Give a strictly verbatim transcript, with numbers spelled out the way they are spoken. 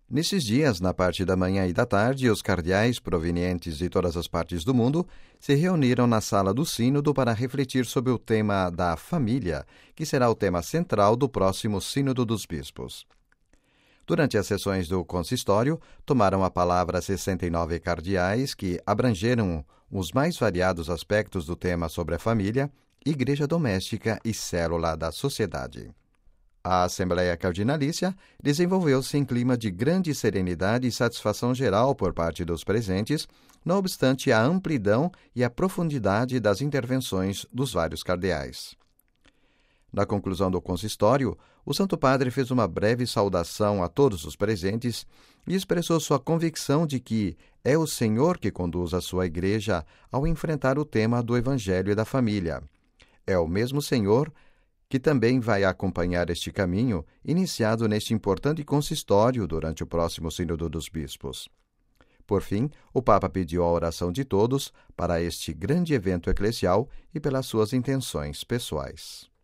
Nesses dias, na parte da manhã e da tarde, os cardeais provenientes de todas as partes do mundo se reuniram na sala do Sínodo para refletir sobre o tema da família, que será o tema central do próximo Sínodo dos Bispos. Durante as sessões do consistório, tomaram a palavra sessenta e nove cardeais que abrangeram os mais variados aspectos do tema sobre a família, igreja doméstica e célula da sociedade. A Assembleia Cardinalícia desenvolveu-se em clima de grande serenidade e satisfação geral por parte dos presentes, não obstante a amplidão e a profundidade das intervenções dos vários cardeais. Na conclusão do consistório, o Santo Padre fez uma breve saudação a todos os presentes e expressou sua convicção de que é o Senhor que conduz a sua Igreja ao enfrentar o tema do Evangelho e da família. É o mesmo Senhor que também vai acompanhar este caminho iniciado neste importante consistório durante o próximo Sínodo dos Bispos. Por fim, o Papa pediu a oração de todos para este grande evento eclesial e pelas suas intenções pessoais.